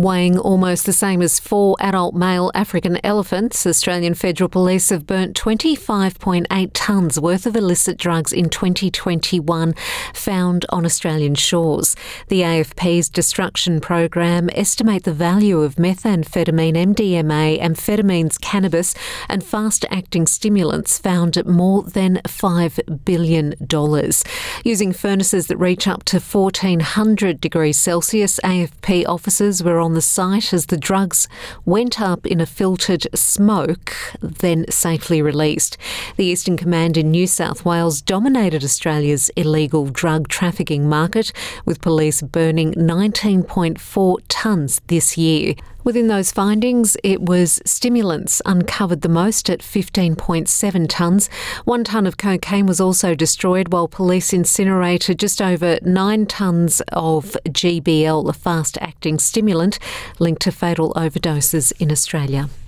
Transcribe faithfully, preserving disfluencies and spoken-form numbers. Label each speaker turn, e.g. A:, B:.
A: Weighing almost the same as four adult male African elephants, Australian Federal Police have burnt twenty-five point eight tonnes worth of illicit drugs in twenty twenty-one, found on Australian shores. The A F P's destruction program estimate the value of methamphetamine, M D M A, amphetamines, cannabis and fast-acting stimulants found at more than five billion dollars. Using furnaces that reach up to fourteen hundred degrees Celsius, A F P officers were on the site as the drugs went up in a filtered smoke, then safely released. The Eastern Command in New South Wales dominated Australia's illegal drug trafficking market, with police burning nineteen point four tonnes this year. Within those findings, it was stimulants uncovered the most at fifteen point seven tonnes. One tonne of cocaine was also destroyed, while police incinerated just over nine tonnes of G B L, a fast-acting stimulant linked to fatal overdoses in Australia.